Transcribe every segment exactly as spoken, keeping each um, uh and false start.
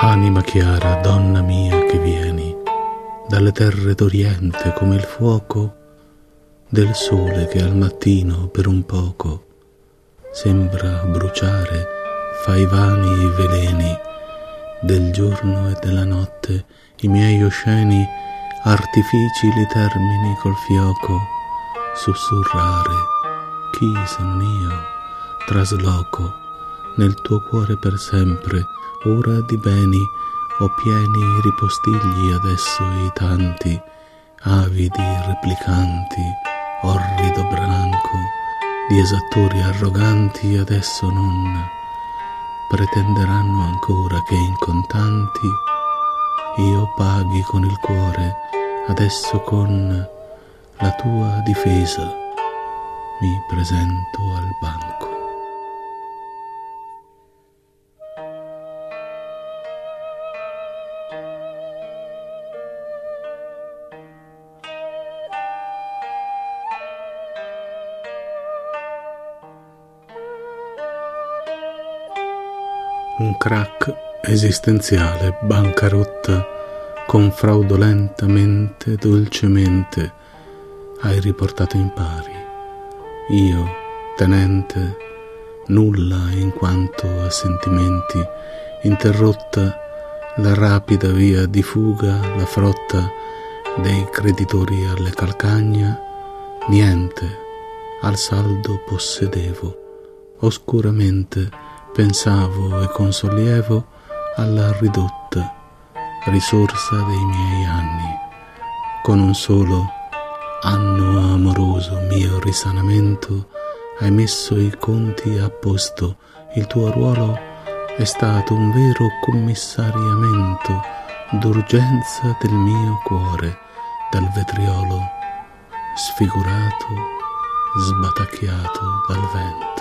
Anima chiara, donna mia che vieni dalle terre d'Oriente come il fuoco del sole che al mattino per un poco sembra bruciare, fa i vani veleni del giorno e della notte, i miei osceni artifici li termini col fioco, sussurrare, chi se non io trasloco nel tuo cuore per sempre, ora di beni ho pieni ripostigli adesso i tanti, avidi replicanti, orrido branco di esattori arroganti adesso non pretenderanno ancora che in contanti io paghi con il cuore, adesso con la tua difesa mi presento al banco. Un crack esistenziale, bancarotta, con fraudolentamente, dolcemente, hai riportato in pari. Io, tenente, nulla in quanto a sentimenti, interrotta la rapida via di fuga, la frotta dei creditori alle calcagna, niente al saldo possedevo, oscuramente pensavo e con sollievo alla ridotta risorsa dei miei anni. Con un solo anno amoroso mio risanamento hai messo i conti a posto. Il tuo ruolo è stato un vero commissariamento d'urgenza del mio cuore, dal vetriolo sfigurato, sbatacchiato dal vento.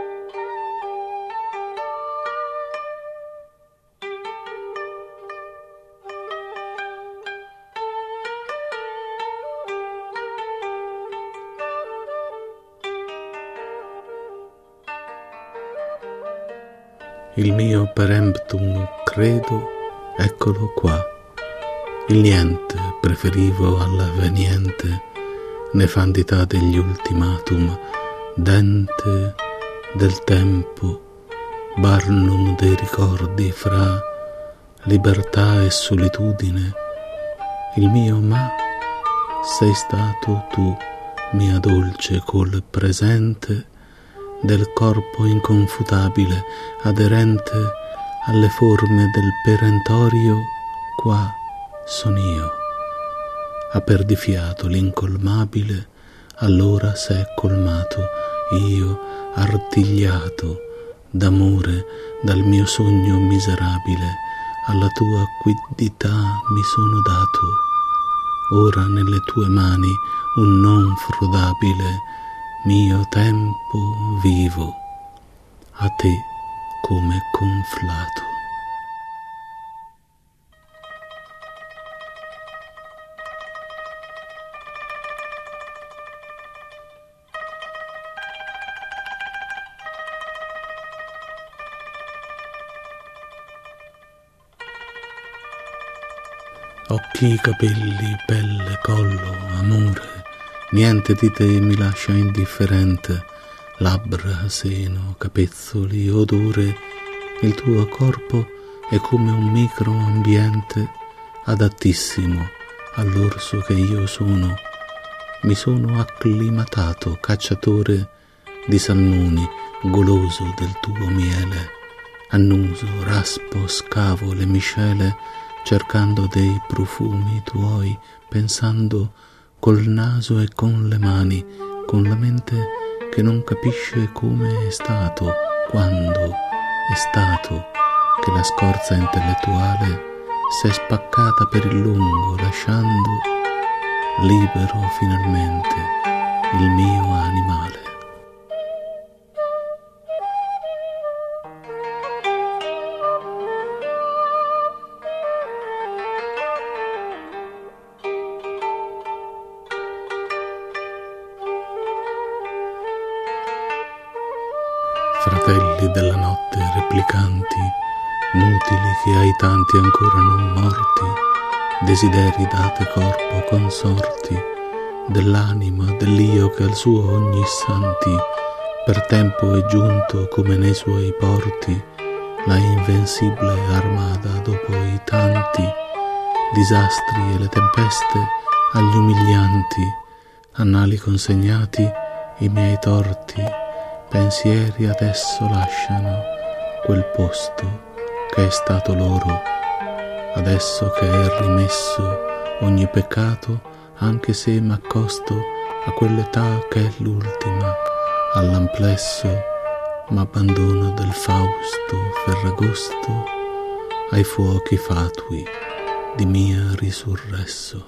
Il mio peremptum credo, eccolo qua. Il niente preferivo all'avveniente, nefandità degli ultimatum, dente del tempo, barnum dei ricordi fra libertà e solitudine. Il mio ma sei stato tu, mia dolce col presente del corpo inconfutabile, aderente alle forme del perentorio, qua son io. Ha perdifiato l'incolmabile, allora s'è colmato, io artigliato d'amore dal mio sogno miserabile, alla tua quiddità mi sono dato, ora nelle tue mani un non frodabile mio tempo vivo, a te come conflato. Occhi, capelli, pelle, collo, amore, niente di te mi lascia indifferente, labbra, seno, capezzoli, odore, il tuo corpo è come un microambiente adattissimo all'orso che io sono. Mi sono acclimatato, cacciatore di salmoni, goloso del tuo miele, annuso, raspo, scavo le miscele, cercando dei profumi tuoi, pensando col naso e con le mani, con la mente che non capisce come è stato, quando è stato, che la scorza intellettuale s'è spaccata per il lungo, lasciando libero finalmente il mio animale. Fratelli della notte replicanti mutili che ai tanti ancora non morti, desideri date corpo consorti, dell'anima, dell'io che al suo ogni istanti per tempo è giunto come nei suoi porti, la invincibile armata dopo i tanti disastri e le tempeste agli umilianti annali consegnati, i miei torti pensieri adesso lasciano quel posto che è stato loro, adesso che è rimesso ogni peccato, anche se m'accosto a quell'età che è l'ultima, all'amplesso m'abbandono del Fausto Ferragosto ai fuochi fatui di mia risurresso.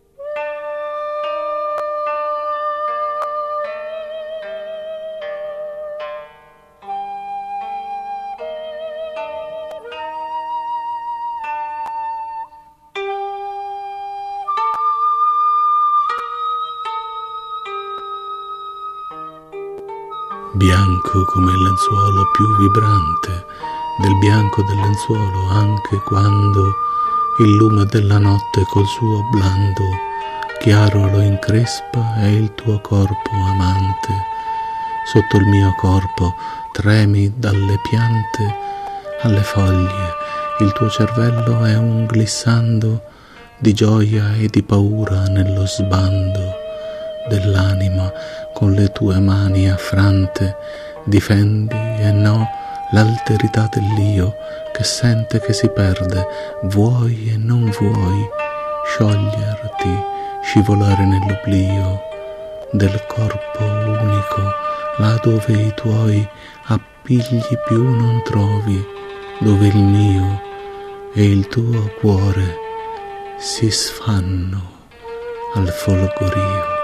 Bianco come il lenzuolo più vibrante del bianco del lenzuolo, anche quando il lume della notte col suo blando chiaro lo increspa, è il tuo corpo amante. Sotto il mio corpo tremi dalle piante alle foglie, il tuo cervello è un glissando di gioia e di paura nello sbando dell'anima. Con le tue mani affrante difendi e no l'alterità dell'io che sente che si perde, vuoi e non vuoi scioglierti, scivolare nell'oblio del corpo unico, là dove i tuoi appigli più non trovi, dove il mio e il tuo cuore si sfanno al folgorio.